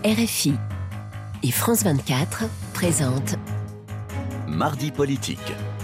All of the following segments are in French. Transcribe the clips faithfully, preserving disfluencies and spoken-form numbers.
R F I et France vingt-quatre présentent Mardi politique.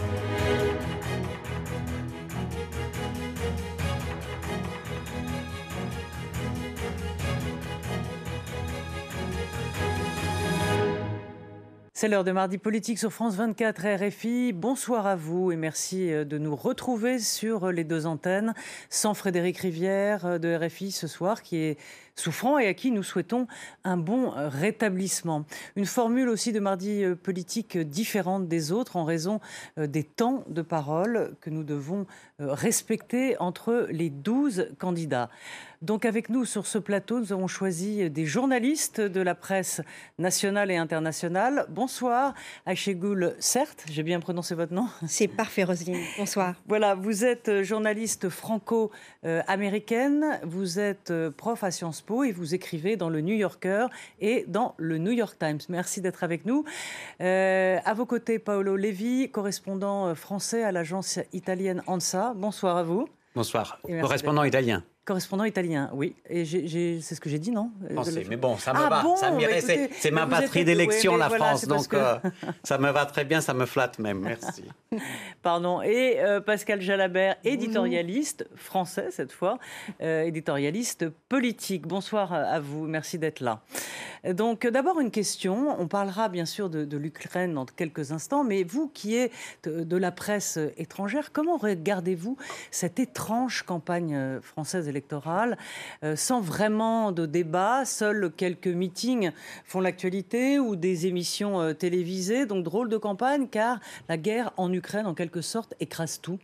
C'est l'heure de Mardi politique sur France vingt-quatre R F I. Bonsoir à vous et merci de nous retrouver sur les deux antennes. Sans Frédéric Rivière de R F I ce soir qui est souffrant et à qui nous souhaitons un bon rétablissement. Une formule aussi de Mardi politique différente des autres en raison des temps de parole que nous devons respecter entre les douze candidats. Donc avec nous sur ce plateau, nous avons choisi des journalistes de la presse nationale et internationale. Bonsoir, Ayşegül Sert, j'ai bien prononcé votre nom? C'est parfait, Roselyne. Bonsoir. Voilà, vous êtes journaliste franco-américaine, vous êtes prof à Sciences Po et vous écrivez dans le New Yorker et dans le New York Times. Merci d'être avec nous. Euh, à vos côtés, Paolo Levi, correspondant français à l'agence italienne ANSA. Bonsoir à vous. Bonsoir, correspondant italien. Correspondant italien, oui. Et j'ai, j'ai, c'est ce que j'ai dit, non? Français, mais bon, ça me ah va. Bon, ça m'irait, écoutez, c'est, c'est ma patrie êtes... d'élection, ouais, la voilà, France. Donc, que... euh, ça me va très bien, ça me flatte même. Merci. Pardon. Et euh, Pascal Jalabert, éditorialiste français cette fois, euh, éditorialiste politique. Bonsoir à vous, merci d'être là. Donc d'abord une question, on parlera bien sûr de, de l'Ukraine dans quelques instants, mais vous qui êtes de, de la presse étrangère, comment regardez-vous cette étrange campagne française électorale euh, sans vraiment de débat, seuls quelques meetings font l'actualité ou des émissions euh, télévisées, donc drôle de campagne car la guerre en Ukraine en quelque sorte écrase tout.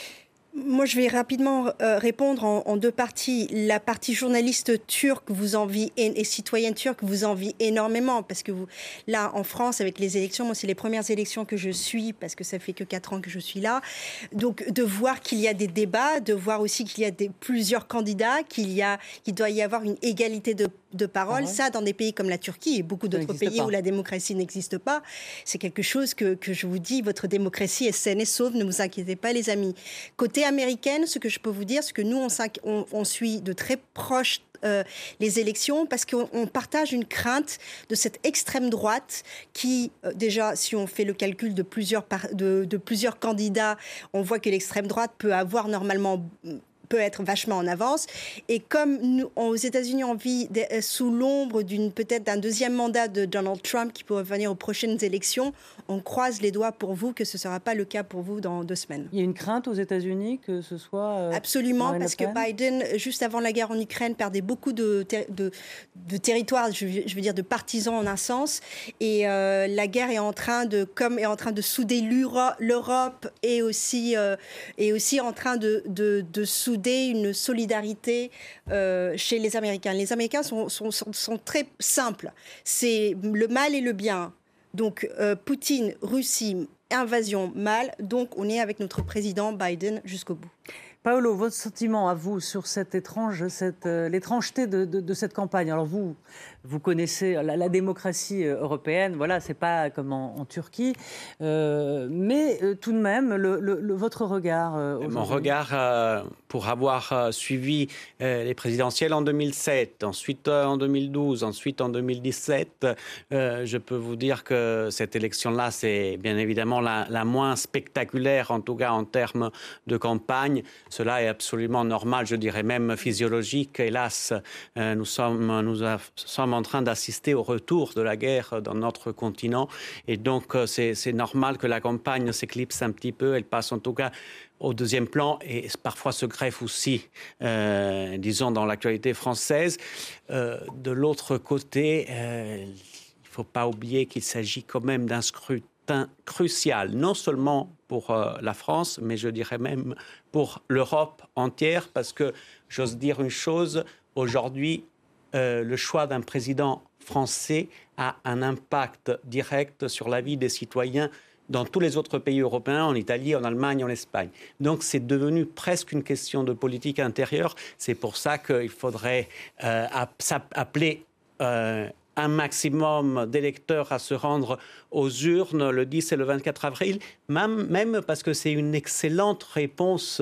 Moi, je vais rapidement euh, répondre en, en deux parties. La partie journaliste turque vous envie et, et citoyenne turque vous envie énormément parce que vous, là, en France, avec les élections, moi, c'est les premières élections que je suis parce que ça fait que quatre ans que je suis là. Donc, de voir qu'il y a des débats, de voir aussi qu'il y a des, plusieurs candidats, qu'il y a, qu'il doit y avoir une égalité de de parole, ah ouais. Ça dans des pays comme la Turquie et beaucoup d'autres pays pas. Où la démocratie n'existe pas, c'est quelque chose que, que je vous dis, votre démocratie est saine et sauve, ne vous inquiétez pas les amis. Côté américaine, ce que je peux vous dire, c'est que nous on, on, on suit de très proche Euh, les élections parce qu'on on partage une crainte de cette extrême droite qui, euh, déjà, si on fait le calcul de plusieurs, par, de, de plusieurs candidats, on voit que l'extrême droite peut avoir normalement... peut être vachement en avance. Et comme nous, aux États-Unis, on vit de, sous l'ombre d'une, peut-être d'un deuxième mandat de Donald Trump qui pourrait venir aux prochaines élections, on croise les doigts pour vous que ce ne sera pas le cas pour vous dans deux semaines. Il y a une crainte aux États-Unis que ce soit... Euh, Absolument, parce que Biden, juste avant la guerre en Ukraine, perdait beaucoup de, ter- de, de territoires, je, je veux dire de partisans en un sens. Et euh, la guerre est en train de, comme est en train de souder l'Europe et aussi, euh, et aussi en train de, de, de souder une solidarité euh, chez les Américains. Les Américains sont, sont, sont, sont très simples. C'est le mal et le bien. Donc, euh, Poutine, Russie, invasion, mal. Donc, on est avec notre président Biden jusqu'au bout. Paolo, votre sentiment à vous sur cette étrange, cette, euh, l'étrangeté de, de, de cette campagne. Alors vous, vous connaissez la, la démocratie européenne, voilà, c'est pas comme en, en Turquie, euh, mais euh, tout de même, le, le, le, votre regard euh, aujourd'hui. Mon regard, euh, pour avoir euh, suivi euh, les présidentielles en deux mille sept, ensuite euh, en deux mille douze, ensuite en deux mille dix-sept, euh, je peux vous dire que cette élection-là, c'est bien évidemment la, la moins spectaculaire, en tout cas en termes de campagne. Cela est absolument normal, je dirais même physiologique. Hélas, euh, nous, sommes, nous a, sommes en train d'assister au retour de la guerre dans notre continent. Et donc, euh, c'est, c'est normal que la campagne s'éclipse un petit peu. Elle passe en tout cas au deuxième plan et parfois se greffe aussi, euh, disons, dans l'actualité française. Euh, de l'autre côté, euh, il ne faut pas oublier qu'il s'agit quand même d'un scrutin crucial, non seulement pour euh, la France, mais je dirais même pour l'Europe entière, parce que j'ose dire une chose, aujourd'hui, euh, le choix d'un président français a un impact direct sur la vie des citoyens dans tous les autres pays européens, en Italie, en Allemagne, en Espagne. Donc c'est devenu presque une question de politique intérieure. C'est pour ça qu'il faudrait euh, appeler euh, un maximum d'électeurs à se rendre aux urnes le dix et le vingt-quatre avril, même, même parce que c'est une excellente réponse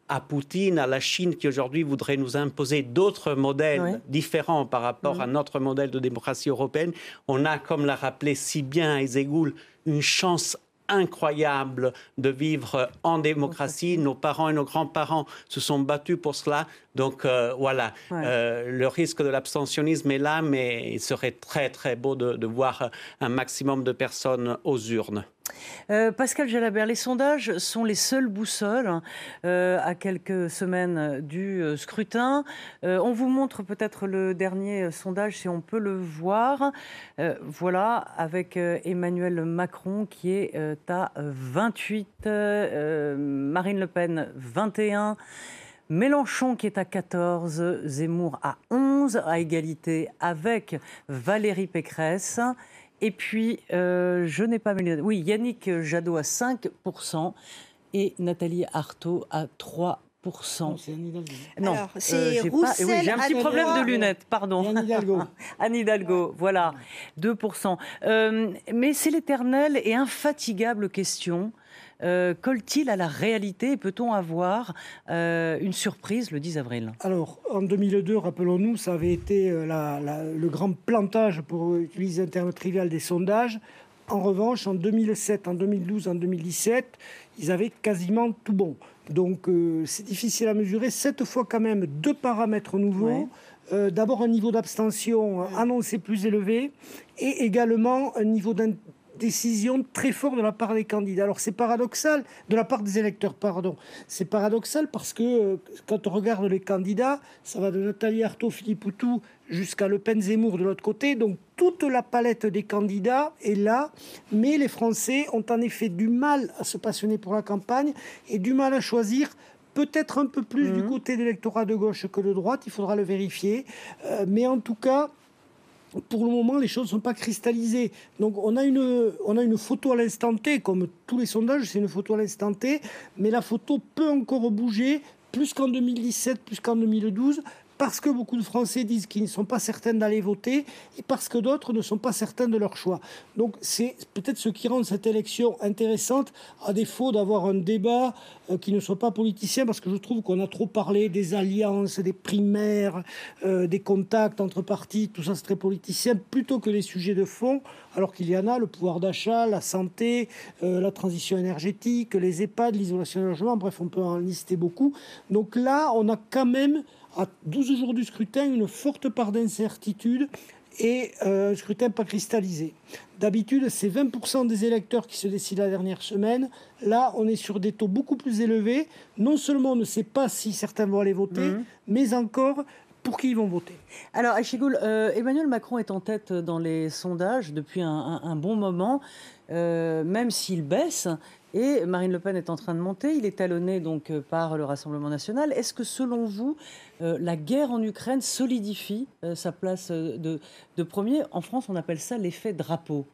à Poutine, à la Chine qui aujourd'hui voudrait nous imposer d'autres modèles oui. différents par rapport mmh. à notre modèle de démocratie européenne, on a, comme l'a rappelé si bien Aizegul, une chance incroyable de vivre en démocratie. Nos parents et nos grands-parents se sont battus pour cela. Donc euh, voilà, ouais. euh, le risque de l'abstentionnisme est là, mais il serait très très beau de, de voir un maximum de personnes aux urnes. Euh, Pascal Jalabert, les sondages sont les seules boussoles euh, à quelques semaines du euh, scrutin. Euh, on vous montre peut-être le dernier sondage, si on peut le voir. Euh, voilà, avec euh, Emmanuel Macron qui est euh, à vingt-huit, euh, Marine Le Pen vingt et un, Mélenchon qui est à quatorze, Zemmour à onze, à égalité avec Valérie Pécresse. Et puis, euh, je n'ai pas... Oui, Yannick Jadot à cinq pour cent et Nathalie Arthaud à trois pour cent. Non, c'est Anne Hidalgo. Non, Alors, c'est euh, Roussel, oui, j'ai un petit problème de lunettes, pardon. Anne Hidalgo. Anne Hidalgo, voilà, deux pour cent. Euh, mais c'est l'éternelle et infatigable question. Euh, colle-t-il à la réalité et peut-on avoir euh, une surprise le dix avril ? Alors, en deux mille deux, rappelons-nous, ça avait été la, la, le grand plantage, pour utiliser un terme trivial, des sondages. En revanche, en deux mille sept, en deux mille douze, en deux mille dix-sept, ils avaient quasiment tout bon. Donc, euh, c'est difficile à mesurer. Cette fois, quand même, deux paramètres nouveaux. Ouais. Euh, d'abord, un niveau d'abstention ouais. annoncé plus élevé et également un niveau d'intérêt décision très forte de la part des candidats. Alors c'est paradoxal, de la part des électeurs, pardon. C'est paradoxal parce que euh, quand on regarde les candidats, ça va de Nathalie Arthaud, Philippe Poutou jusqu'à Le Pen, Zemmour de l'autre côté. Donc toute la palette des candidats est là, mais les Français ont en effet du mal à se passionner pour la campagne et du mal à choisir. Peut-être un peu plus mmh. du côté de l'électorat de gauche que de droite, il faudra le vérifier. Euh, mais en tout cas, pour le moment, les choses ne sont pas cristallisées. Donc, on a, une, on a une photo à l'instant T, comme tous les sondages, c'est une photo à l'instant T, mais la photo peut encore bouger, plus qu'en deux mille dix-sept, plus qu'en deux mille douze, parce que beaucoup de Français disent qu'ils ne sont pas certains d'aller voter et parce que d'autres ne sont pas certains de leur choix. Donc c'est peut-être ce qui rend cette élection intéressante, à défaut d'avoir un débat euh, qui ne soit pas politicien, parce que je trouve qu'on a trop parlé des alliances, des primaires, euh, des contacts entre partis, tout ça c'est très politicien, plutôt que des sujets de fond, alors qu'il y en a, le pouvoir d'achat, la santé, euh, la transition énergétique, les EHPAD, l'isolation du logement, bref, on peut en lister beaucoup. Donc là, on a quand même à douze jours du scrutin, une forte part d'incertitude et euh, un scrutin pas cristallisé. D'habitude, c'est vingt pour cent des électeurs qui se décident la dernière semaine. Là, on est sur des taux beaucoup plus élevés. Non seulement on ne sait pas si certains vont aller voter, mmh. mais encore pour qui ils vont voter. Alors, Aïchigoul, euh, Emmanuel Macron est en tête dans les sondages depuis un, un, un bon moment, euh, même s'il baisse. Et Marine Le Pen est en train de monter. Il est talonné donc par le Rassemblement national. Est-ce que, selon vous, euh, la guerre en Ukraine solidifie euh, sa place de, de premier ? En France, on appelle ça l'effet drapeau.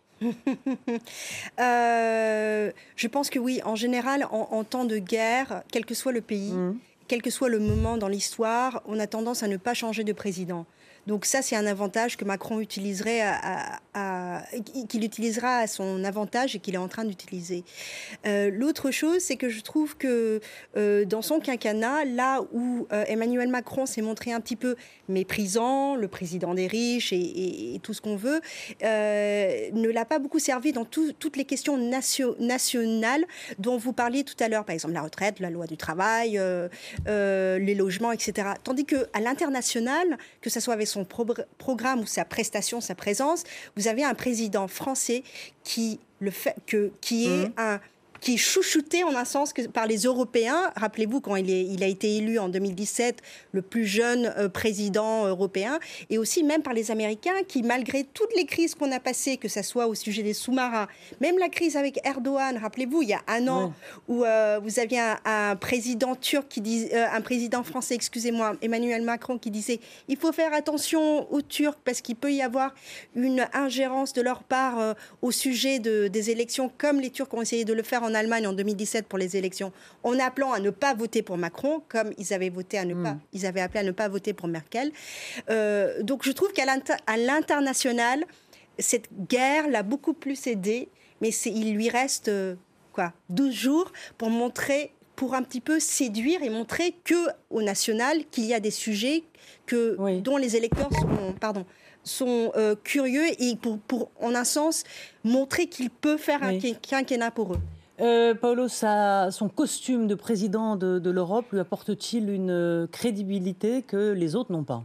euh, je pense que oui. En général, en, en temps de guerre, quel que soit le pays, mmh. quel que soit le moment dans l'histoire, on a tendance à ne pas changer de président. Donc ça, c'est un avantage que Macron utiliserait à, à, à, qu'il utilisera à son avantage et qu'il est en train d'utiliser. Euh, l'autre chose, c'est que je trouve que euh, dans son quinquennat, là où euh, Emmanuel Macron s'est montré un petit peu méprisant, le président des riches et, et, et tout ce qu'on veut, euh, ne l'a pas beaucoup servi dans tout, toutes les questions nation, nationales dont vous parliez tout à l'heure, par exemple la retraite, la loi du travail, euh, euh, les logements, et cetera. Tandis qu'à l'international, que ce soit avec son pro- programme ou sa prestation, sa présence, vous avez un président français qui, le fait, que, qui est mmh. un... qui est chouchouté en un sens que par les Européens. Rappelez-vous, quand il, est, il a été élu en deux mille dix-sept, le plus jeune euh, président européen, et aussi même par les Américains qui, malgré toutes les crises qu'on a passées, que ce soit au sujet des sous-marins, même la crise avec Erdogan, rappelez-vous, il y a un an, ouais. où euh, vous aviez un, un président turc, qui dis, euh, un président français, excusez-moi, Emmanuel Macron, qui disait « il faut faire attention aux Turcs parce qu'il peut y avoir une ingérence de leur part euh, au sujet de, des élections, comme les Turcs ont essayé de le faire en en Allemagne en deux mille dix-sept pour les élections, en appelant à ne pas voter pour Macron, comme ils avaient voté à ne mmh. pas, ils avaient appelé à ne pas voter pour Merkel. Euh, donc je trouve qu'à l'inter, à l'international, cette guerre l'a beaucoup plus aidé, mais c'est, il lui reste euh, quoi, douze jours pour montrer pour un petit peu séduire et montrer qu'au national, qu'il y a des sujets que, oui. dont les électeurs sont, pardon, sont euh, curieux et pour, pour, en un sens, montrer qu'il peut faire oui. un quinquennat pour eux. Euh, Paolo, sa, son costume de président de, de l'Europe lui apporte-t-il une crédibilité que les autres n'ont pas ?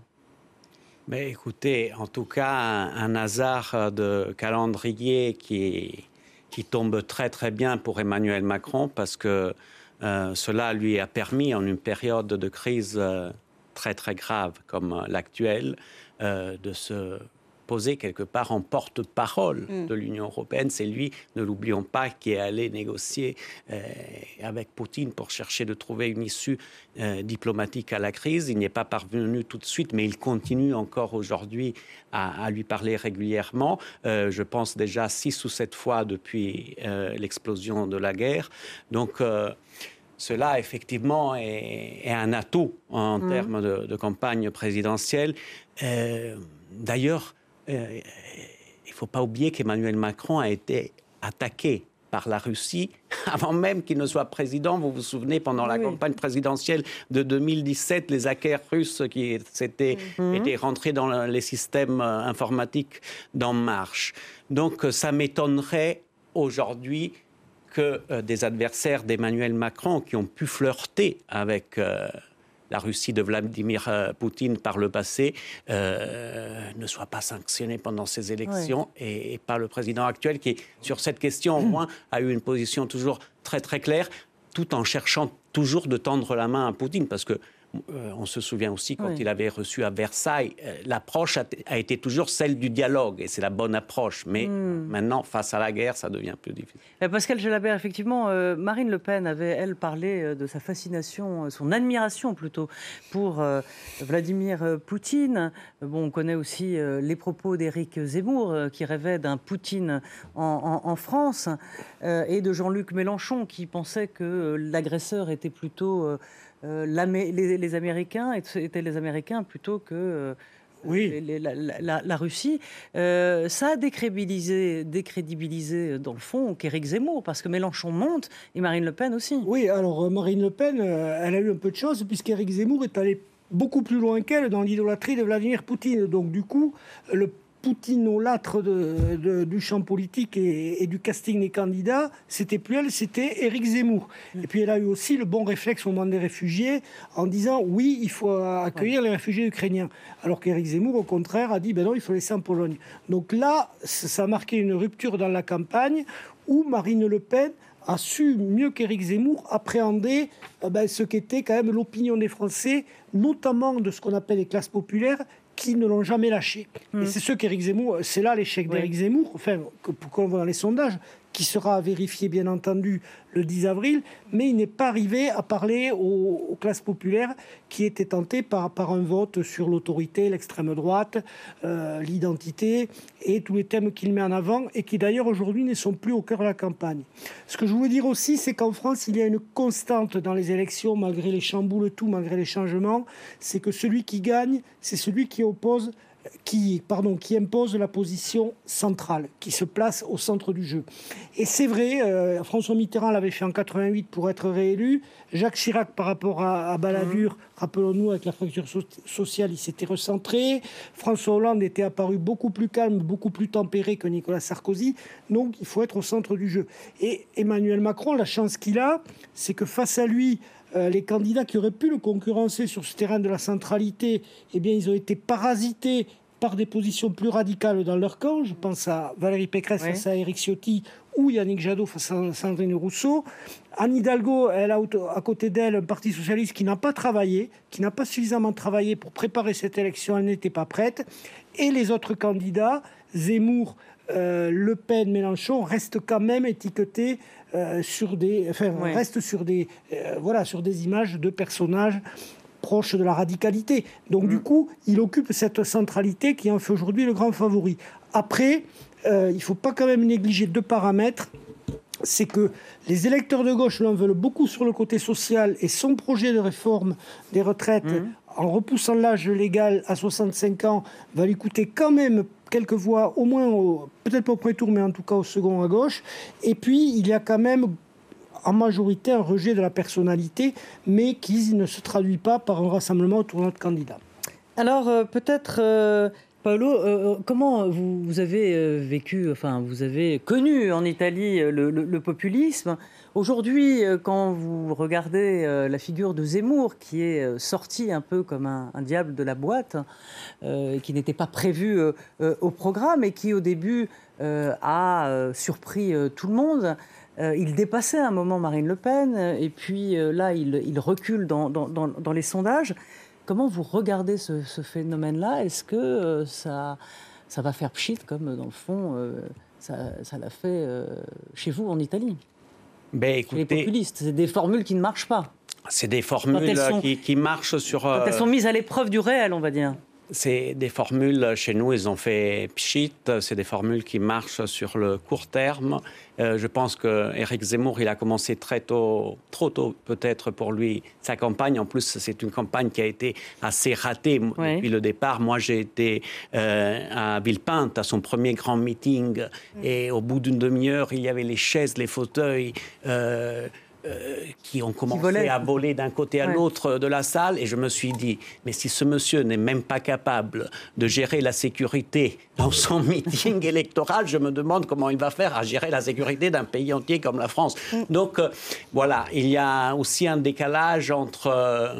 Mais écoutez, en tout cas, un, un hasard de calendrier qui, qui tombe très très bien pour Emmanuel Macron parce que euh, cela lui a permis, en une période de crise euh, très très grave comme l'actuelle, euh, de se posé quelque part en porte-parole mmh. de l'Union européenne. C'est lui, ne l'oublions pas, qui est allé négocier euh, avec Poutine pour chercher de trouver une issue euh, diplomatique à la crise. Il n'y est pas parvenu tout de suite, mais il continue encore aujourd'hui à, à lui parler régulièrement. Euh, je pense déjà six ou sept fois depuis euh, l'explosion de la guerre. Donc, euh, cela, effectivement, est, est un atout en mmh. termes de, de campagne présidentielle. Euh, d'ailleurs, Euh, il ne faut pas oublier qu'Emmanuel Macron a été attaqué par la Russie avant même qu'il ne soit président. Vous vous souvenez, pendant la oui. campagne présidentielle de deux mille dix-sept, les hackers russes qui s'étaient, mm-hmm. étaient rentrés dans les systèmes informatiques d'En Marche. Donc ça m'étonnerait aujourd'hui que euh, des adversaires d'Emmanuel Macron qui ont pu flirter avec Euh, la Russie de Vladimir Poutine par le passé euh, ne soit pas sanctionnée pendant ces élections oui. et, et pas le président actuel qui, sur cette question, au moins, a eu une position toujours très, très claire, tout en cherchant toujours de tendre la main à Poutine, parce que Euh, on se souvient aussi quand oui. il avait reçu à Versailles, euh, l'approche a, t- a été toujours celle du dialogue, et c'est la bonne approche. Mais mm. maintenant, face à la guerre, ça devient plus difficile. Et Pascal Gelabert, effectivement, euh, Marine Le Pen avait, elle, parlé de sa fascination, son admiration plutôt, pour euh, Vladimir Poutine. Bon, on connaît aussi euh, les propos d'Éric Zemmour, euh, qui rêvait d'un Poutine en, en, en France, euh, et de Jean-Luc Mélenchon, qui pensait que euh, l'agresseur était plutôt... Euh, Euh, les, les Américains étaient les Américains plutôt que euh, oui. les, les, la, la, la Russie. Euh, ça a décrédibilisé, décrédibilisé dans le fond qu'Éric Zemmour, parce que Mélenchon monte et Marine Le Pen aussi. Oui, alors Marine Le Pen, euh, elle a eu un peu de chance puisqu'Éric Zemmour est allé beaucoup plus loin qu'elle dans l'idolâtrie de Vladimir Poutine. Donc du coup, le poutinolâtre de, de, du champ politique et, et du casting des candidats, c'était plus elle, c'était Éric Zemmour. Et puis elle a eu aussi le bon réflexe au moment des réfugiés en disant oui, il faut accueillir les réfugiés ukrainiens. Alors qu'Éric Zemmour, au contraire, a dit ben non, il faut laisser en Pologne. Donc là, ça a marqué une rupture dans la campagne où Marine Le Pen a su, mieux qu'Éric Zemmour, appréhender euh, ben, ce qu'était quand même l'opinion des Français, notamment de ce qu'on appelle les classes populaires, qui ne l'ont jamais lâché. Mmh. Et c'est ce qu'Éric Zemmour, c'est là l'échec oui. d'Éric Zemmour, enfin, qu'on voit dans les sondages, qui sera vérifié bien entendu le dix avril, mais il n'est pas arrivé à parler aux, aux classes populaires qui étaient tentées par, par un vote sur l'autorité, l'extrême droite, euh, l'identité et tous les thèmes qu'il met en avant et qui d'ailleurs aujourd'hui ne sont plus au cœur de la campagne. Ce que je voulais dire aussi, c'est qu'en France, il y a une constante dans les élections, malgré les chamboules, tout, malgré les changements, c'est que celui qui gagne, c'est celui qui oppose Qui, pardon, qui impose la position centrale, qui se place au centre du jeu. Et c'est vrai, euh, François Mitterrand l'avait fait en quatre-vingt-huit pour être réélu. Jacques Chirac, par rapport à, à Balladur, mmh. rappelons-nous, avec la fracture so- sociale, il s'était recentré. François Hollande était apparu beaucoup plus calme, beaucoup plus tempéré que Nicolas Sarkozy. Donc, il faut être au centre du jeu. Et Emmanuel Macron, la chance qu'il a, c'est que face à lui, Euh, les candidats qui auraient pu le concurrencer sur ce terrain de la centralité, eh bien, ils ont été parasités par des positions plus radicales dans leur camp. Je pense à Valérie Pécresse oui. face à Éric Ciotti ou Yannick Jadot face à Sandrine Rousseau. Anne Hidalgo, elle a à côté d'elle un parti socialiste qui n'a pas travaillé, qui n'a pas suffisamment travaillé pour préparer cette élection. Elle n'était pas prête. Et les autres candidats, Zemmour, euh, Le Pen, Mélenchon, restent quand même étiquetés euh, sur des, enfin, ouais. restent sur des, euh, voilà, sur des images de personnages proches de la radicalité. Donc mmh. du coup, il occupe cette centralité qui en fait aujourd'hui le grand favori. Après, euh, il ne faut pas quand même négliger deux paramètres. C'est que les électeurs de gauche l'en veulent beaucoup sur le côté social et son projet de réforme des retraites, mmh. en repoussant l'âge légal à soixante-cinq ans, va lui coûter quand même quelques voix, au moins, au, peut-être pas au premier tour, mais en tout cas au second à gauche. Et puis, il y a quand même en majorité un rejet de la personnalité, mais qui ne se traduit pas par un rassemblement autour de notre candidat. Alors euh, peut-être, euh, Paolo, euh, comment vous, vous avez euh, vécu, enfin vous avez connu en Italie euh, le, le, le populisme. Aujourd'hui, euh, quand vous regardez euh, la figure de Zemmour, qui est euh, sorti un peu comme un, un diable de la boîte, euh, qui n'était pas prévu euh, euh, au programme et qui au début euh, a euh, surpris euh, tout le monde. Euh, il dépassait à un moment Marine Le Pen et puis euh, là, il, il recule dans, dans, dans, dans les sondages. Comment vous regardez ce, ce phénomène-là? Est-ce que euh, ça, ça va faire pchit, comme dans le fond, euh, ça, ça l'a fait euh, chez vous en Italie? Ben, écoutez, les populistes, c'est des formules qui ne marchent pas. C'est des formules sont, qui, qui marchent sur... Quand elles sont mises à l'épreuve du réel, on va dire. C'est des formules, chez nous, ils ont fait pchit, c'est des formules qui marchent sur le court terme. Euh, je pense qu'Éric Zemmour, il a commencé très tôt, trop tôt peut-être pour lui, sa campagne. En plus, c'est une campagne qui a été assez ratée oui. depuis le départ. Moi, j'ai été euh, à Villepinte, à son premier grand meeting, oui. et au bout d'une demi-heure, il y avait les chaises, les fauteuils... Euh, Euh, qui ont commencé qui à voler d'un côté à ouais. l'autre de la salle. Et je me suis dit, mais si ce monsieur n'est même pas capable de gérer la sécurité dans son meeting électoral, je me demande comment il va faire à gérer la sécurité d'un pays entier comme la France. Donc, euh, voilà, il y a aussi un décalage entre... Euh,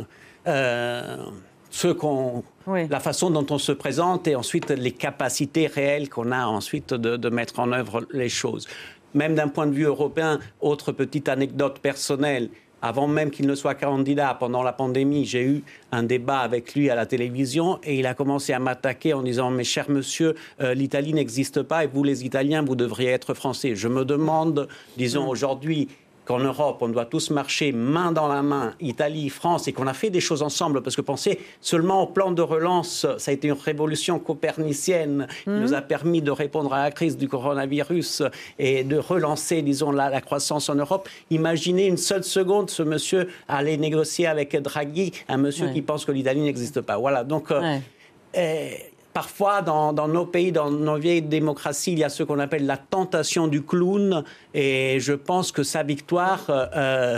euh, ce qu'on, oui. la façon dont on se présente et ensuite les capacités réelles qu'on a ensuite de, de mettre en œuvre les choses. Même d'un point de vue européen, autre petite anecdote personnelle, avant même qu'il ne soit candidat, pendant la pandémie, j'ai eu un débat avec lui à la télévision et il a commencé à m'attaquer en disant « Mais cher monsieur, euh, l'Italie n'existe pas et vous les Italiens, vous devriez être français ». Je me demande, disons aujourd'hui, qu'en Europe, on doit tous marcher main dans la main, Italie, France, et qu'on a fait des choses ensemble. Parce que pensez seulement au plan de relance, ça a été une révolution copernicienne qui mmh. nous a permis de répondre à la crise du coronavirus et de relancer, disons, la, la croissance en Europe. Imaginez une seule seconde ce monsieur aller négocier avec Draghi, un monsieur ouais. qui pense que l'Italie n'existe pas. Voilà, donc... Euh, ouais. euh, Parfois, dans, dans nos pays, dans nos vieilles démocraties, il y a ce qu'on appelle la tentation du clown. Et je pense que sa victoire euh,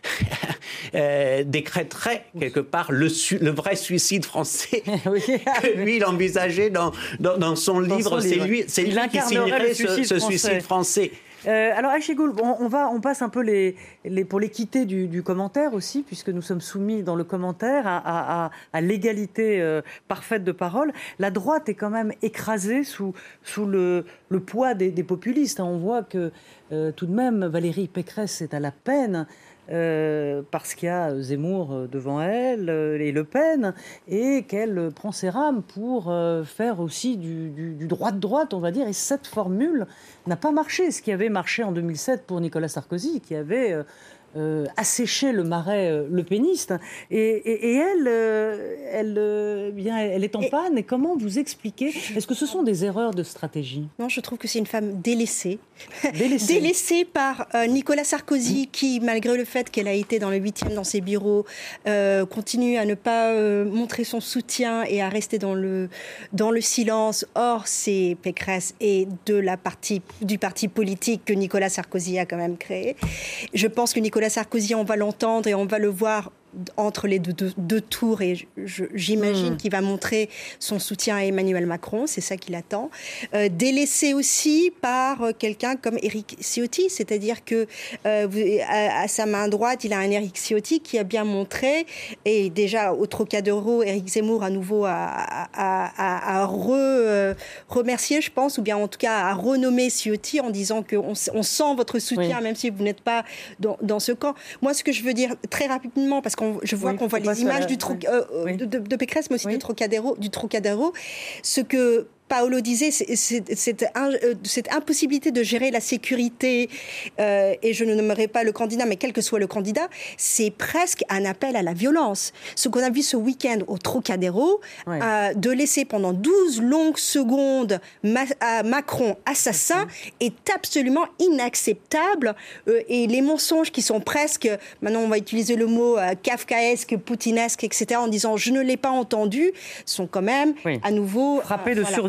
euh, décréterait quelque part le, su- le vrai suicide français oui. que lui, il envisageait dans, dans, dans son dans livre. Son c'est livre. lui, c'est lui qui signerait ce, ce suicide français. Euh, alors, Ayégoul, on, on, va, on passe un peu les, les, pour l'équité du, du commentaire aussi, puisque nous sommes soumis dans le commentaire à, à, à, à l'égalité euh, parfaite de parole. La droite est quand même écrasée sous, sous le, le poids des, des populistes. On voit que euh, tout de même, Valérie Pécresse est à la peine. Euh, parce qu'il y a Zemmour devant elle euh, et Le Pen, et qu'elle prend ses rames pour euh, faire aussi du, du, du droit de droite, on va dire. Et cette formule n'a pas marché. Ce qui avait marché en deux mille sept pour Nicolas Sarkozy, qui avait euh, euh, asséché le marais euh, lepéniste. Et, et, et elle, euh, elle, euh, bien, elle est en et panne. Et comment vous expliquez? Est-ce que ce sont des erreurs de stratégie? Non, je trouve que c'est une femme délaissée. Délaissée, délaissée par euh, Nicolas Sarkozy, qui, malgré le fait qu'elle a été dans le huitième dans ses bureaux, euh, continue à ne pas euh, montrer son soutien et à rester dans le, dans le silence. Or, c'est Pécresse et de la partie, du parti politique que Nicolas Sarkozy a quand même créé. Je pense que Nicolas Sarkozy, on va l'entendre et on va le voir entre les deux, deux, deux tours, et je, j'imagine mmh. qu'il va montrer son soutien à Emmanuel Macron, c'est ça qu'il attend. Euh, délaissé aussi par quelqu'un comme Éric Ciotti, c'est-à-dire que euh, à, à sa main droite, il a un Éric Ciotti qui a bien montré, et déjà au Trocadéro, Éric Zemmour à nouveau a, a, a, a re, euh, remercié, je pense, ou bien en tout cas a renommé Ciotti en disant qu'on on sent votre soutien, oui. même si vous n'êtes pas dans, dans ce camp. Moi, ce que je veux dire très rapidement, parce qu'on je vois oui, qu'on voit les images la... du tro... euh, oui. de, de, de Pécresse, mais aussi oui. du Trocadéro, du Trocadéro. Ce que Paolo disait, c'est, c'est, c'est un, euh, cette impossibilité de gérer la sécurité, euh, et je ne nommerai pas le candidat, mais quel que soit le candidat, c'est presque un appel à la violence. Ce qu'on a vu ce week-end au Trocadéro, ouais. euh, de laisser pendant douze longues secondes Ma- à Macron assassin, est absolument inacceptable. Euh, et les mensonges qui sont presque, maintenant on va utiliser le mot euh, kafkaesque, poutinesque, et cetera, en disant je ne l'ai pas entendu, sont quand même oui. à nouveau... frappés euh, de voilà. surdité.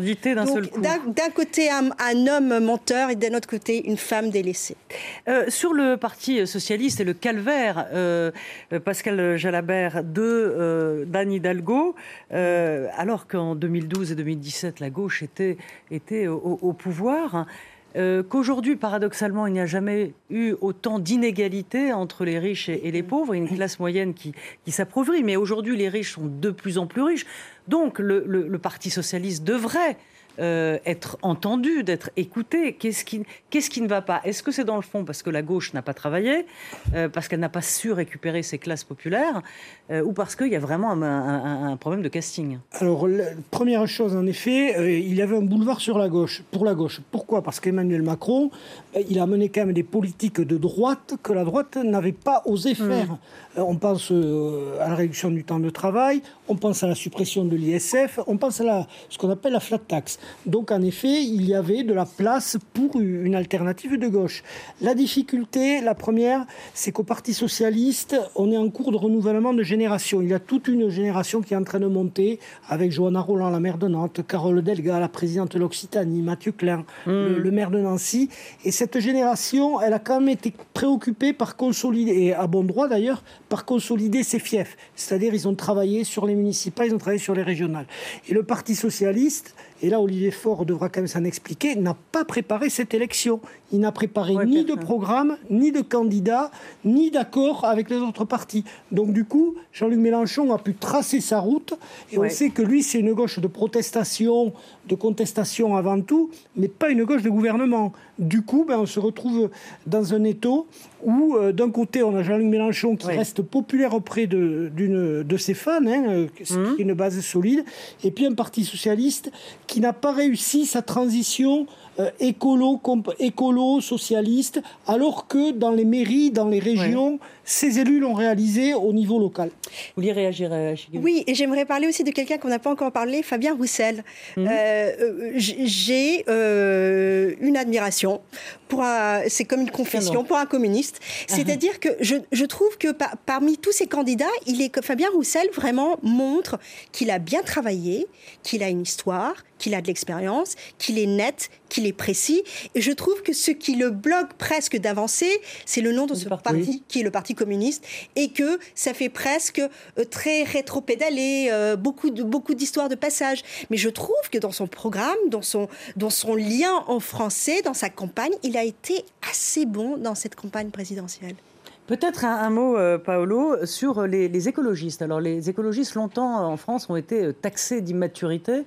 absurdité d'un Donc, seul coup. D'un, d'un côté, un, un homme menteur et d'un autre côté, une femme délaissée. Euh, sur le Parti socialiste et le calvaire, euh, Pascal Jalabert de euh, d'Anne Hidalgo, euh, alors qu'en deux mille douze et deux mille dix-sept, la gauche était, était au, au pouvoir, euh, qu'aujourd'hui, paradoxalement, il n'y a jamais eu autant d'inégalités entre les riches et, et les pauvres, une classe moyenne qui, qui s'appauvrit, mais aujourd'hui, les riches sont de plus en plus riches. Donc, le, le, le Parti socialiste devrait Euh, être entendu, d'être écouté. Qu'est-ce qui, qu'est-ce qui ne va pas? Est-ce que c'est dans le fond parce que la gauche n'a pas travaillé, euh, parce qu'elle n'a pas su récupérer ses classes populaires, euh, ou parce qu'il y a vraiment un, un, un problème de casting? Alors, la première chose, en effet, euh, il y avait un boulevard sur la gauche, pour la gauche. Pourquoi? Parce qu'Emmanuel Macron, euh, il a mené quand même des politiques de droite que la droite n'avait pas osé faire. Mmh. Euh, on pense euh, à la réduction du temps de travail, on pense à la suppression de l'I S F, on pense à la, ce qu'on appelle la flat tax. Donc, en effet, il y avait de la place pour une alternative de gauche. La difficulté, la première, c'est qu'au Parti socialiste, on est en cours de renouvellement de génération. Il y a toute une génération qui est en train de monter, avec Johanna Rolland, la maire de Nantes, Carole Delga, la présidente de l'Occitanie, Mathieu Klein, mmh. le, le maire de Nancy. Et cette génération, elle a quand même été préoccupée par consolider, et à bon droit d'ailleurs, par consolider ses fiefs. C'est-à-dire, ils ont travaillé sur les municipales, ils ont travaillé sur les régionales. Et le Parti socialiste, et là, Olivier Faure devra quand même s'en expliquer, n'a pas préparé cette élection. Il n'a préparé ouais, ni personne. de programme, ni de candidat, ni d'accord avec les autres partis. Donc, du coup, Jean-Luc Mélenchon a pu tracer sa route. Et ouais. on sait que lui, c'est une gauche de protestation, de contestation avant tout, mais pas une gauche de gouvernement. Du coup, ben, on se retrouve dans un étau où, euh, d'un côté, on a Jean-Luc Mélenchon qui ouais. reste populaire auprès de, d'une, de ses fans, hein, qui mmh. est une base solide, et puis un Parti socialiste qui n'a pas réussi sa transition euh, écolo, comp- écolo, socialiste, alors que dans les mairies, dans les régions, ouais. ces élus l'ont réalisé au niveau local. Vous vouliez réagir, Chiguel? Oui, et j'aimerais parler aussi de quelqu'un qu'on n'a pas encore parlé, Fabien Roussel. Mmh. Euh, j'ai euh, une admiration pour un, c'est comme une confession pour un communiste. C'est-à-dire uh-huh. que je, je trouve que par, parmi tous ces candidats, il est que Fabien Roussel vraiment montre qu'il a bien travaillé, qu'il a une histoire, qu'il a de l'expérience, qu'il est net, qu'il est précis. Et je trouve que ce qui le bloque presque d'avancer, c'est le nom de ce parti, parti qui est le Parti communiste, et que ça fait presque euh, très rétro-pédalé, euh, beaucoup, de, beaucoup d'histoires de passage. Mais je trouve que dans son programme, dans son, dans son lien en français, dans sa campagne, il a été assez bon dans cette campagne présidentielle. Peut-être un, un mot, euh, Paolo, sur les, les écologistes. Alors, les écologistes, longtemps, en France, ont été taxés d'immaturité.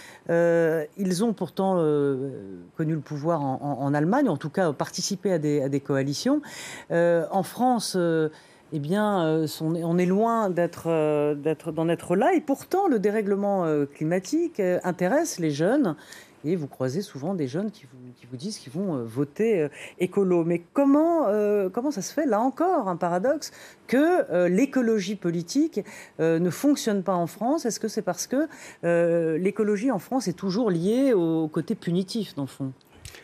Euh, ils ont pourtant euh, connu le pouvoir en, en, en Allemagne, en tout cas participé à des, à des coalitions. Euh, en France, euh, eh bien, euh, son, on est loin d'être, euh, d'être, d'en être là. Et pourtant, le dérèglement euh, climatique euh, intéresse les jeunes. Et vous croisez souvent des jeunes qui vous, qui vous disent qu'ils vont euh, voter euh, écolo. Mais comment, euh, comment ça se fait, là encore, un paradoxe, que euh, l'écologie politique euh, ne fonctionne pas en France? Est-ce que c'est parce que euh, l'écologie en France est toujours liée au côté punitif, dans le fond?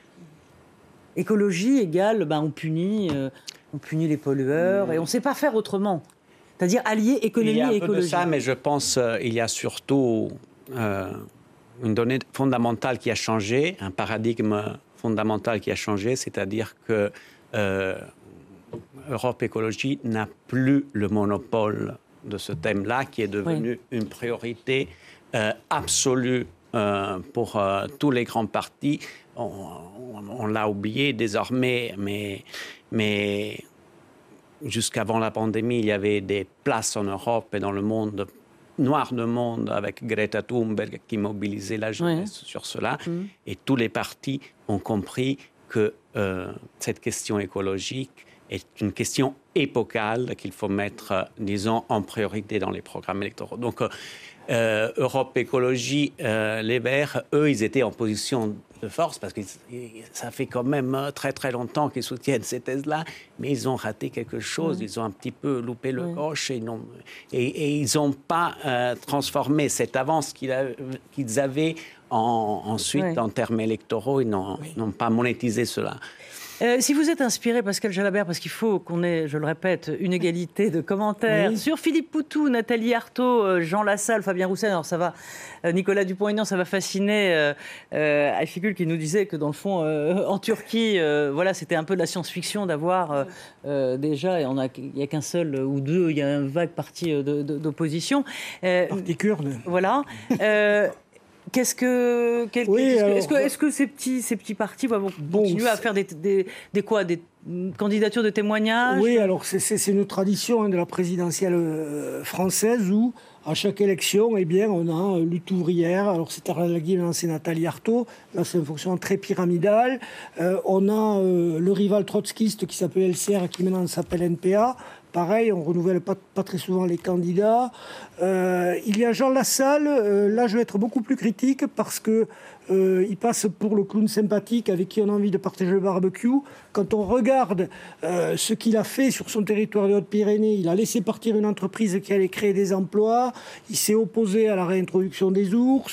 Écologie égale, ben, on punit, euh, on punit les pollueurs, mmh. et on ne sait pas faire autrement. C'est-à-dire allier économie et écologie. Il y a un peu de ça, mais je pense qu'il euh, y a surtout... Euh, une donnée fondamentale qui a changé, un paradigme fondamental qui a changé, c'est-à-dire que euh, Europe Écologie n'a plus le monopole de ce thème-là, qui est devenu oui. une priorité euh, absolue euh, pour euh, tous les grands partis. On, on, on l'a oublié désormais, mais, mais jusqu'avant la pandémie, il y avait des places en Europe et dans le monde noir de monde avec Greta Thunberg qui mobilisait la jeunesse oui. sur cela. Mmh. Et tous les partis ont compris que euh, cette question écologique est une question épocale qu'il faut mettre, euh, disons, en priorité dans les programmes électoraux. Donc, euh, euh, Europe Écologie, euh, les Verts, eux, ils étaient en position de force parce que ça fait quand même très, très longtemps qu'ils soutiennent ces thèses-là, mais ils ont raté quelque chose, mmh. ils ont un petit peu loupé le mmh. coche et, et, et ils n'ont pas euh, transformé cette avance qu'ils, a, qu'ils avaient en, ensuite oui. en termes électoraux, ils n'ont, oui. n'ont pas monétisé cela. Euh, si vous êtes inspiré, Pascal Jalabert, parce qu'il faut qu'on ait, je le répète, une égalité de commentaires oui. sur Philippe Poutou, Nathalie Arthaud, Jean Lassalle, Fabien Roussel, alors ça va, Nicolas Dupont-Aignan, ça va fasciner euh, euh, Ayfikul qui nous disait que dans le fond, euh, en Turquie, euh, voilà, c'était un peu de la science-fiction d'avoir euh, euh, déjà, il n'y a qu'un seul ou deux, il y a un vague parti de, de, d'opposition. Euh, parti kurde. Voilà. Euh, Qu'est-ce que, quel, oui, qu'est-ce que, alors, est-ce que, est-ce que ces petits, ces petits partis vont bon, continuer à faire des, des, des quoi, des candidatures de témoignages? Oui, alors c'est, c'est, c'est une tradition hein, de la présidentielle française où à chaque élection, eh bien, on a lutte ouvrière. Alors c'est Tarek Guillen, c'est Nathalie Arthaud. Là, c'est une fonction très pyramidale. Euh, on a euh, le rival trotskiste qui s'appelle L C R, qui maintenant s'appelle N P A. Pareil, on ne renouvelle pas, pas très souvent les candidats. Euh, il y a Jean Lassalle. Euh, là, je vais être beaucoup plus critique parce que euh, il passe pour le clown sympathique avec qui on a envie de partager le barbecue. Quand on regarde euh, ce qu'il a fait sur son territoire des Hautes-Pyrénées, il a laissé partir une entreprise qui allait créer des emplois. Il s'est opposé à la réintroduction des ours.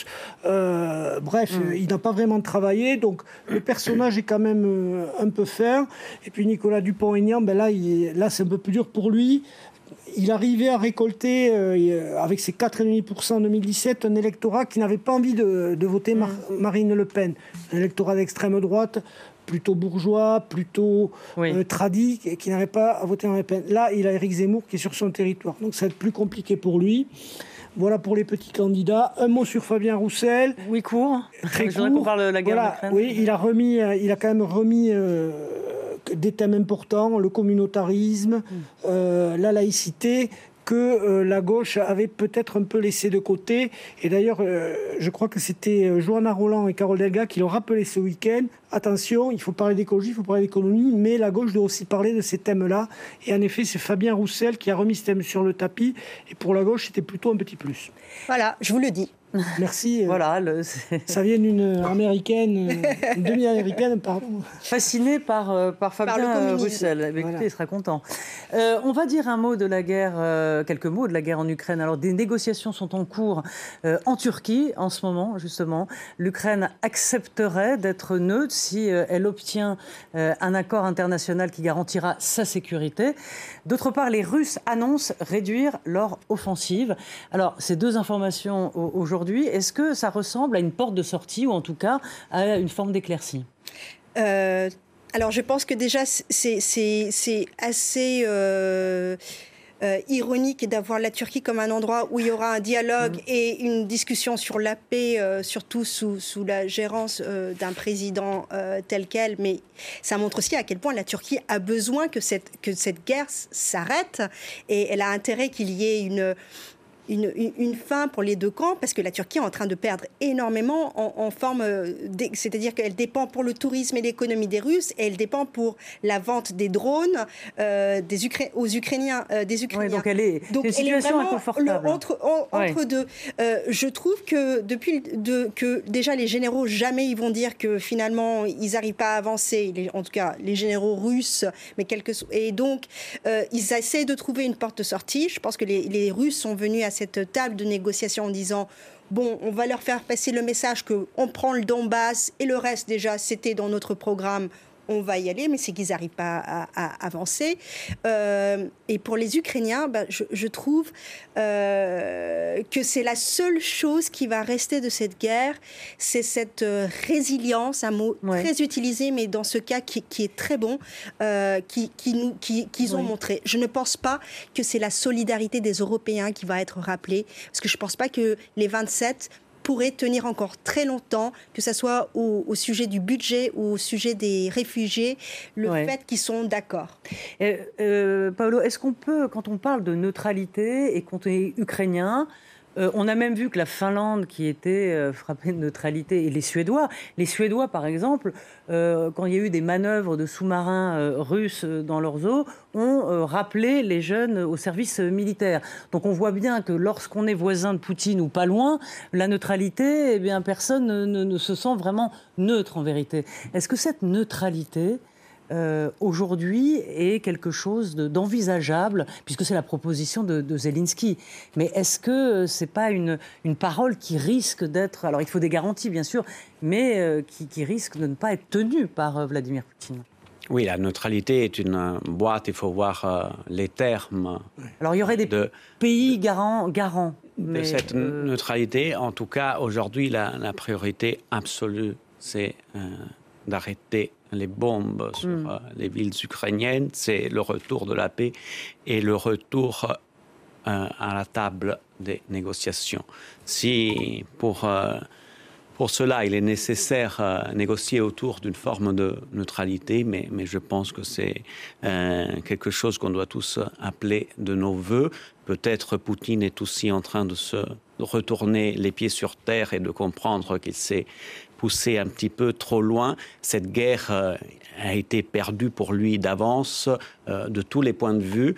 Euh, bref, mmh. il n'a pas vraiment travaillé. Donc, le personnage est quand même euh, un peu fin. Et puis, Nicolas Dupont-Aignan, ben là, il, là, c'est un peu plus dur pour lui. Il arrivait à récolter, euh, avec ses quatre virgule cinq pour cent en deux mille dix-sept, un électorat qui n'avait pas envie de, de voter Mar- Marine Le Pen. Un électorat d'extrême droite, plutôt bourgeois, plutôt oui. euh, tradi, qui n'arrivait pas à voter Marine Le Pen. Là, il a Éric Zemmour qui est sur son territoire. Donc ça va être plus compliqué pour lui. Voilà pour les petits candidats. Un mot sur Fabien Roussel. Oui, court. Très Je voudrais qu'on parle de la guerre voilà. en Ukraine. Oui, il a remis, il a quand même remis euh, des thèmes importants, le communautarisme, mmh. euh, la laïcité, que euh, la gauche avait peut-être un peu laissé de côté. Et d'ailleurs, euh, je crois que c'était Johanna Roland et Carole Delga qui l'ont rappelé ce week-end. Attention, il faut parler d'écologie, il faut parler d'économie, mais la gauche doit aussi parler de ces thèmes-là. Et en effet, c'est Fabien Roussel qui a remis ce thème sur le tapis. Et pour la gauche, c'était plutôt un petit plus. Voilà, je vous le dis. Merci. Voilà, le... ça vient d'une américaine, une demi-américaine, pardon. Fasciné par, euh, par Fabien par Roussel. Écoutez, voilà. Il sera content. Euh, on va dire un mot de la guerre, euh, quelques mots de la guerre en Ukraine. Alors, des négociations sont en cours euh, en Turquie en ce moment, justement. L'Ukraine accepterait d'être neutre si euh, elle obtient euh, un accord international qui garantira sa sécurité. D'autre part, les Russes annoncent réduire leur offensive. Alors, ces deux informations aujourd'hui, est-ce que ça ressemble à une porte de sortie ou en tout cas à une forme d'éclaircie ? euh, Alors je pense que déjà c'est, c'est, c'est assez euh, euh, ironique d'avoir la Turquie comme un endroit où il y aura un dialogue mmh. et une discussion sur la paix, euh, surtout sous, sous la gérance euh, d'un président euh, tel quel. Mais ça montre aussi à quel point la Turquie a besoin que cette, que cette guerre s'arrête et elle a intérêt qu'il y ait une... Une, une, une fin pour les deux camps, parce que la Turquie est en train de perdre énormément en, en forme, d', c'est-à-dire qu'elle dépend pour le tourisme et l'économie des Russes, et elle dépend pour la vente des drones euh, des Ukra- aux Ukrainiens. Euh, des Ukrainiens. Oui, donc elle est, donc, c'est une elle situation est inconfortable. Le, entre en, ouais. entre deux. Euh, je trouve que depuis de, que déjà les généraux, jamais ils vont dire que finalement ils n'arrivent pas à avancer, les, en tout cas les généraux russes, mais quelques, et donc euh, ils essaient de trouver une porte de sortie. Je pense que les, les Russes sont venus à cette table de négociation en disant bon, on va leur faire passer le message qu'on prend le Donbass et le reste déjà c'était dans notre programme, on va y aller, mais c'est qu'ils n'arrivent pas à, à avancer. Euh, et pour les Ukrainiens, bah, je, je trouve euh, que c'est la seule chose qui va rester de cette guerre, c'est cette euh, résilience, un mot ouais. très utilisé, mais dans ce cas qui, qui est très bon, euh, qui, qui nous, qui, qu'ils ont oui. montré. Je ne pense pas que c'est la solidarité des Européens qui va être rappelée, parce que je ne pense pas que les vingt-sept pourrait tenir encore très longtemps, que ce soit au, au sujet du budget ou au sujet des réfugiés, le ouais. fait qu'ils sont d'accord. Euh, euh, Paolo, est-ce qu'on peut, quand on parle de neutralité et quand on est ukrainien, Euh, on a même vu que la Finlande, qui était euh, frappée de neutralité, et les Suédois, les Suédois par exemple, euh, quand il y a eu des manœuvres de sous-marins euh, russes dans leurs eaux, ont euh, rappelé les jeunes au service militaire. Donc on voit bien que lorsqu'on est voisin de Poutine ou pas loin, la neutralité, eh bien, personne ne, ne, ne se sent vraiment neutre en vérité. Est-ce que cette neutralité... Euh, aujourd'hui est quelque chose de, d'envisageable, puisque c'est la proposition de, de Zelensky. Mais est-ce que c'est pas une, une parole qui risque d'être... Alors il faut des garanties bien sûr, mais euh, qui, qui risque de ne pas être tenue par euh, Vladimir Poutine ? Oui, la neutralité est une boîte, il faut voir euh, les termes. Alors il y aurait des de, pays garants, garants de mais cette euh... neutralité. En tout cas, aujourd'hui, la, la priorité absolue, c'est euh, d'arrêter les bombes sur mm. euh, les villes ukrainiennes, c'est le retour de la paix et le retour euh, à la table des négociations. Si pour... Euh, Pour cela, il est nécessaire de euh, négocier autour d'une forme de neutralité, mais, mais je pense que c'est euh, quelque chose qu'on doit tous appeler de nos voeux. Peut-être Poutine est aussi en train de se de retourner les pieds sur terre et de comprendre qu'il s'est poussé un petit peu trop loin. Cette guerre euh, a été perdue pour lui d'avance, euh, de tous les points de vue,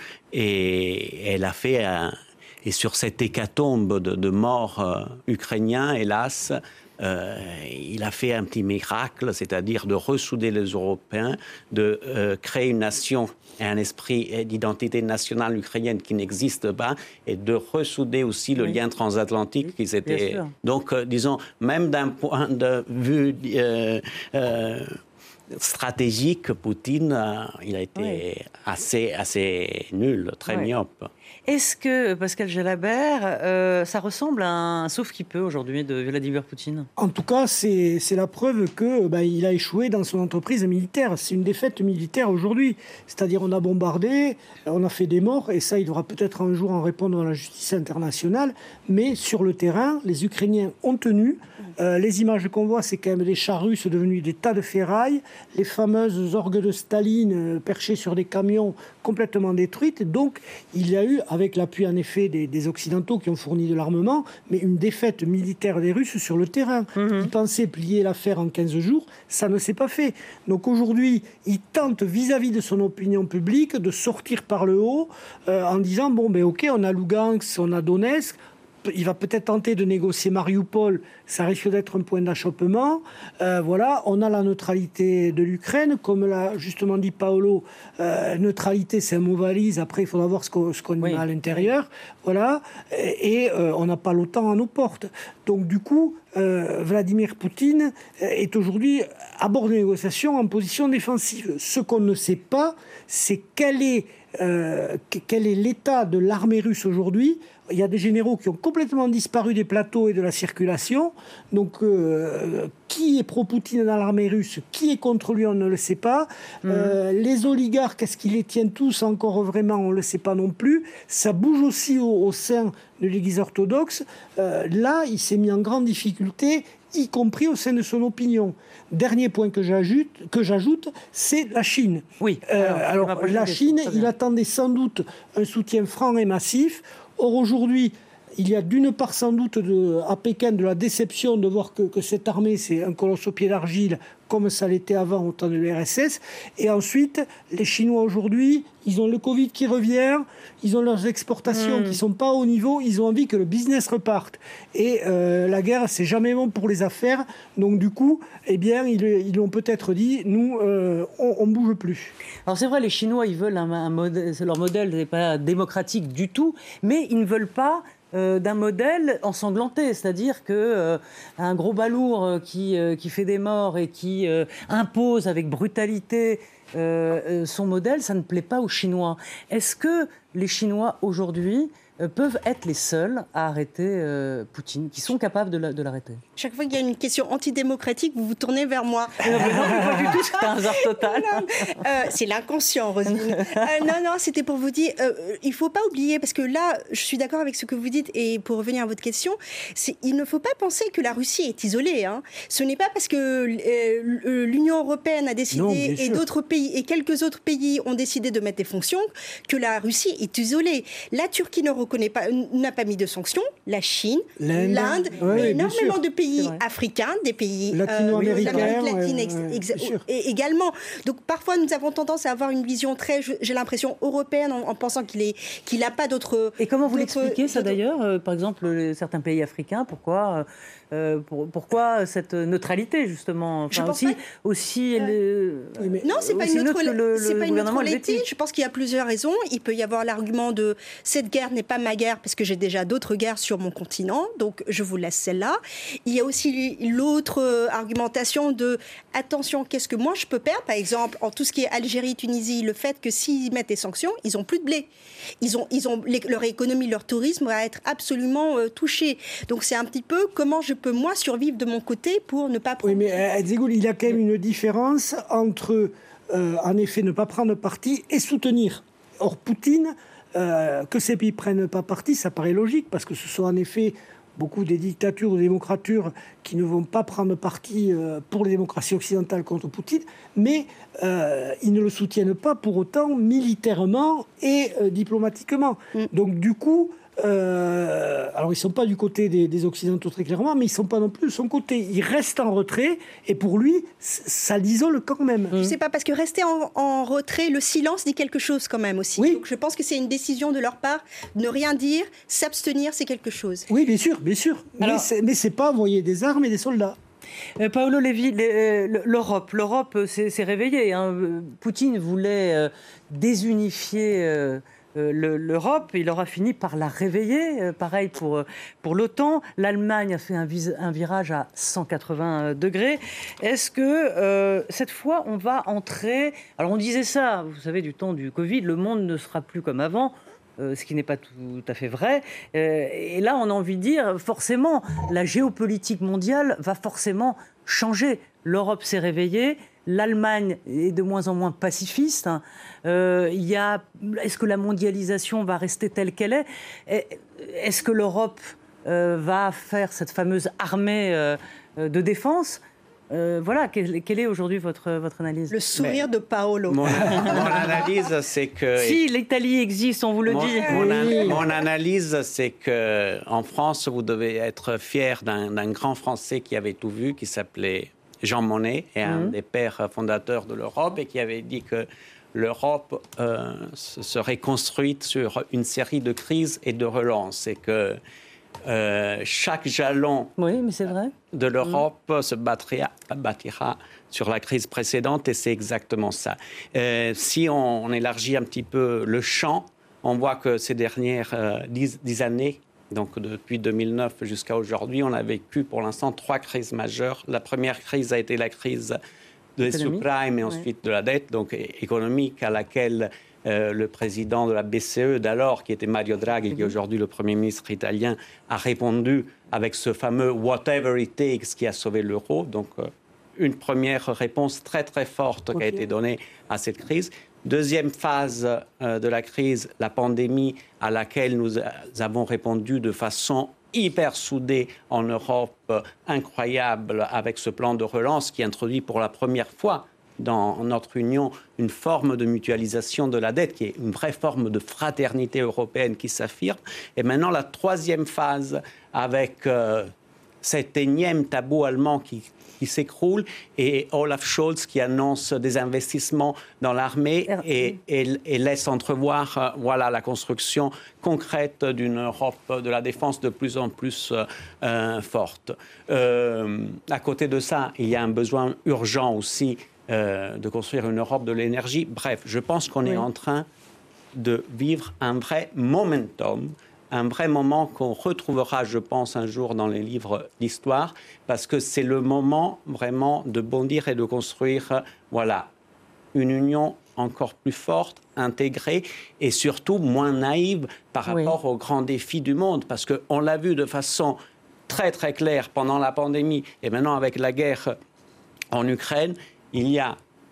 et elle a fait un... Et sur cette hécatombe de, de morts euh, ukrainiens, hélas, euh, il a fait un petit miracle, c'est-à-dire de ressouder les Européens, de euh, créer une nation et un esprit d'identité nationale ukrainienne qui n'existe pas, et de ressouder aussi le oui. lien transatlantique oui, qui s'était... Donc, euh, disons, même d'un point de vue... Euh, euh, stratégique, Poutine, euh, il a été oui. assez, assez nul, très oui. myope. Est-ce que, Pascal Jalabert, euh, ça ressemble à un sauf-qui-peut aujourd'hui de Vladimir Poutine ? En tout cas, c'est, c'est la preuve qu'il bah, a échoué dans son entreprise militaire. C'est une défaite militaire aujourd'hui. C'est-à-dire on a bombardé, on a fait des morts, et ça, il devra peut-être un jour en répondre dans la justice internationale. Mais sur le terrain, les Ukrainiens ont tenu. Euh, les images qu'on voit, c'est quand même des chars russes devenus des tas de ferraille, les fameuses orgues de Staline euh, perchées sur des camions complètement détruites. Donc, il y a eu, avec l'appui en effet des, des Occidentaux qui ont fourni de l'armement, mais une défaite militaire des Russes sur le terrain. Mmh. Ils pensaient plier l'affaire en quinze jours, ça ne s'est pas fait. Donc aujourd'hui, il tente vis-à-vis de son opinion publique de sortir par le haut euh, en disant, bon, ben ok, on a Lugansk, on a Donetsk, il va peut-être tenter de négocier Mariupol, ça risque d'être un point d'achoppement. Euh, voilà, on a la neutralité de l'Ukraine, comme l'a justement dit Paolo, euh, neutralité c'est un mot valise, après il faudra voir ce qu'on, ce qu'on oui. a à l'intérieur. Voilà, et, et euh, on n'a pas l'OTAN à nos portes. Donc du coup, euh, Vladimir Poutine est aujourd'hui à bord des négociations en position défensive. Ce qu'on ne sait pas, c'est quel est, euh, quel est l'état de l'armée russe aujourd'hui. Il y a des généraux qui ont complètement disparu des plateaux et de la circulation. Donc, euh, qui est pro-Poutine dans l'armée russe ? Qui est contre lui ? On ne le sait pas. Mmh. Euh, les oligarques, est-ce qu'ils les tiennent tous encore vraiment ? On ne le sait pas non plus. Ça bouge aussi au, au sein de l'Église orthodoxe. Euh, là, il s'est mis en grande difficulté, y compris au sein de son opinion. Dernier point que j'ajoute, que j'ajoute c'est la Chine. Oui. Euh, alors, alors la Chine, il attendait sans doute un soutien franc et massif. Or, aujourd'hui, il y a d'une part sans doute de, à Pékin de la déception de voir que, que cette armée, c'est un colosse au pied d'argile, comme ça l'était avant au temps de l'U R S S. Et ensuite, les Chinois aujourd'hui, ils ont le Covid qui revient, ils ont leurs exportations mmh. qui ne sont pas au niveau, ils ont envie que le business reparte. Et euh, la guerre, c'est jamais bon pour les affaires. Donc du coup, eh bien, ils, ils ont peut-être dit, nous, euh, on ne bouge plus. Alors c'est vrai, les Chinois, ils veulent un, un modèle, leur modèle n'est pas démocratique du tout, mais ils ne veulent pas Euh, d'un modèle ensanglanté, c'est-à-dire que euh, un gros balourd euh, qui, euh, qui fait des morts et qui euh, impose avec brutalité euh, euh, son modèle, ça ne plaît pas aux Chinois. Est-ce que les Chinois aujourd'hui euh, peuvent être les seuls à arrêter euh, Poutine, qui sont capables de, la, de l'arrêter ? Chaque fois qu'il y a une question antidémocratique, vous vous tournez vers moi. Non, mais non, mais pas du tout, c'est un hasard total. euh, c'est l'inconscient, Roselyne. euh, non, non, c'était pour vous dire, euh, il ne faut pas oublier, parce que là, je suis d'accord avec ce que vous dites, et pour revenir à votre question, c'est, il ne faut pas penser que la Russie est isolée. Hein. Ce n'est pas parce que euh, l'Union européenne a décidé, non, et d'autres pays, et quelques autres pays ont décidé de mettre des sanctions, que la Russie est isolée. La Turquie ne reconnaît pas, n'a pas mis de sanctions, la Chine, l'Inde, l'Inde oui, énormément de pays africains, des pays latino-américains, euh, l'Amérique latine ex- ouais, ex- et également. Donc parfois nous avons tendance à avoir une vision très, j'ai l'impression, européenne en, en pensant qu'il est, qu'il n'a pas d'autres. Et comment vous l'expliquez ça d'ailleurs euh, Par exemple, les, certains pays africains, pourquoi Euh, pour, pourquoi cette neutralité, justement, enfin, Je pense aussi, pas... aussi ouais. le, mais... Non, c'est pas une, neutre... le, c'est pas une neutralité. Je pense qu'il y a plusieurs raisons. Il peut y avoir l'argument de cette guerre n'est pas ma guerre parce que j'ai déjà d'autres guerres sur mon continent, donc je vous laisse celle-là. Il y a aussi l'autre argumentation de attention, qu'est-ce que moi je peux perdre, par exemple, en tout ce qui est Algérie, Tunisie, le fait que s'ils mettent des sanctions, ils n'ont plus de blé. Ils ont, ils ont, les, leur économie, leur tourisme va être absolument euh, touché. Donc c'est un petit peu comment je peux moi survivre de mon côté pour ne pas prendre... Oui, mais Edzegoul, il y a quand même une différence entre, euh, en effet, ne pas prendre parti et soutenir. Or, Poutine, euh, que ces pays ne prennent pas parti, ça paraît logique, parce que ce sont en effet beaucoup des dictatures ou des démocratures qui ne vont pas prendre parti euh, pour les démocraties occidentales contre Poutine, mais euh, ils ne le soutiennent pas pour autant militairement et euh, diplomatiquement. Mm. Donc du coup, euh, alors ils ne sont pas du côté des, des Occidentaux très clairement, mais ils ne sont pas non plus de son côté. Ils restent en retrait et pour lui, ça l'isole quand même. Je ne sais pas, parce que rester en, en retrait, le silence dit quelque chose quand même aussi. Oui. Donc je pense que c'est une décision de leur part. Ne rien dire, s'abstenir, c'est quelque chose. Oui, bien sûr, bien sûr. Alors, mais ce n'est pas envoyer des armes et des soldats. Euh, Paolo Levi, l'Europe, l'Europe s'est réveillée. Hein. Poutine voulait euh, désunifier euh, l'Europe. Il aura fini par la réveiller. Euh, pareil pour, pour l'OTAN. L'Allemagne a fait un, vis, un virage à cent quatre-vingts degrés. Est-ce que euh, cette fois, on va entrer... Alors on disait ça, vous savez, du temps du Covid, le monde ne sera plus comme avant. Euh, ce qui n'est pas tout à fait vrai. Euh, et là, on a envie de dire, forcément, la géopolitique mondiale va forcément changer. L'Europe s'est réveillée, l'Allemagne est de moins en moins pacifiste. Hein. Euh, il y a, est-ce que la mondialisation va rester telle qu'elle est ? Est-ce que l'Europe euh, va faire cette fameuse armée euh, de défense ? Euh, voilà, quelle, quelle est aujourd'hui votre, votre analyse ? Le sourire Mais de Paolo. Mon, mon analyse, c'est que... Si l'Italie existe, on vous le mon, dit. Mon, an, mon analyse, c'est qu'en France, vous devez être fier d'un, d'un grand Français qui avait tout vu, qui s'appelait Jean Monnet, et un mmh. des pères fondateurs de l'Europe, et qui avait dit que l'Europe euh, serait construite sur une série de crises et de relances, et que Euh, chaque jalon oui, mais c'est vrai. de l'Europe mmh. se bâtira, bâtira sur la crise précédente, et c'est exactement ça. Euh, si on, on élargit un petit peu le champ, on voit que ces dernières euh, dix, dix années, donc depuis deux mille neuf jusqu'à aujourd'hui, on a vécu pour l'instant trois crises majeures. La première crise a été la crise des subprimes et ensuite oui. de la dette, donc économique, à laquelle Euh, le président de la B C E d'alors, qui était Mario Draghi, qui est aujourd'hui le Premier ministre italien, a répondu avec ce fameux « whatever it takes » qui a sauvé l'euro. Donc, euh, une première réponse très, très forte okay. qui a été donnée à cette crise. Deuxième phase euh, de la crise, la pandémie, à laquelle nous avons répondu de façon hyper soudée en Europe, euh, incroyable, avec ce plan de relance qui introduit pour la première fois dans notre Union une forme de mutualisation de la dette, qui est une vraie forme de fraternité européenne qui s'affirme. Et maintenant, la troisième phase, avec euh, cet énième tabou allemand qui, qui s'écroule, et Olaf Scholz qui annonce des investissements dans l'armée et, et, et laisse entrevoir euh, voilà, la construction concrète d'une Europe de la défense de plus en plus euh, forte. Euh, à côté de ça, il y a un besoin urgent aussi Euh, de construire une Europe de l'énergie. Bref, je pense qu'on oui. est en train de vivre un vrai momentum, un vrai moment qu'on retrouvera, je pense, un jour dans les livres d'histoire, parce que c'est le moment vraiment de bondir et de construire, voilà, une union encore plus forte, intégrée et surtout moins naïve par rapport oui. aux grands défis du monde, parce qu'on l'a vu de façon très très claire pendant la pandémie et maintenant avec la guerre en Ukraine. Il y a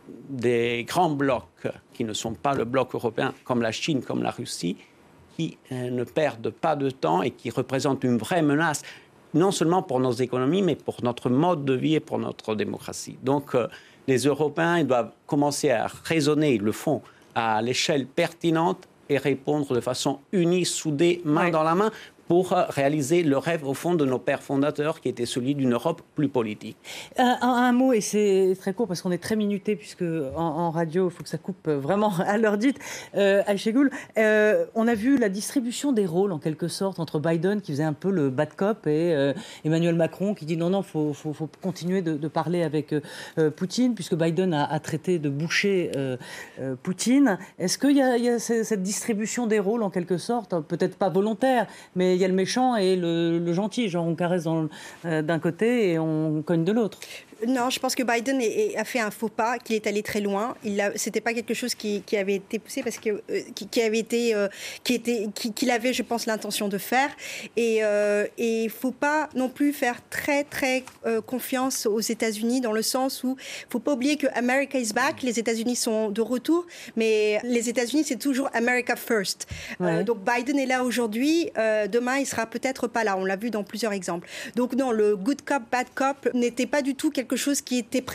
des grands blocs qui ne sont pas le bloc européen, comme la Chine, comme la Russie, qui euh, ne perdent pas de temps et qui représentent une vraie menace, non seulement pour nos économies, mais pour notre mode de vie et pour notre démocratie. Donc, euh, les Européens ils doivent commencer à raisonner, ils le font, à l'échelle pertinente et répondre de façon unie, soudée, main ouais. dans la main, pour réaliser le rêve au fond de nos pères fondateurs qui était celui d'une Europe plus politique. Un, un, un mot, et c'est très court parce qu'on est très minuté puisque en, en radio il faut que ça coupe vraiment à l'heure dite. Euh, Ayşegül, euh, on a vu la distribution des rôles en quelque sorte entre Biden qui faisait un peu le bad cop et euh, Emmanuel Macron qui dit non, non, il faut, faut, faut continuer de, de parler avec euh, Poutine puisque Biden a, a traité de boucher euh, euh, Poutine. Est-ce qu'il y a, il y a cette distribution des rôles en quelque sorte, peut-être pas volontaire, mais il y a le méchant et le, le gentil, genre on caresse dans, euh, d'un côté et on cogne de l'autre? Non, je pense que Biden est, a fait un faux pas, qu'il est allé très loin. Il a, c'était pas quelque chose qui, qui avait été poussé parce que euh, qui, qui avait été, euh, qui était, qui, qu'il avait, je pense, l'intention de faire. Et euh, et il faut pas non plus faire très très euh, confiance aux États-Unis dans le sens où faut pas oublier que America is back, les États-Unis sont de retour, mais les États-Unis c'est toujours America first. Ouais. Euh, donc Biden est là aujourd'hui, euh, demain il sera peut-être pas là. On l'a vu dans plusieurs exemples. Donc non, le good cop bad cop n'était pas du tout quelque quelque chose qui était préparé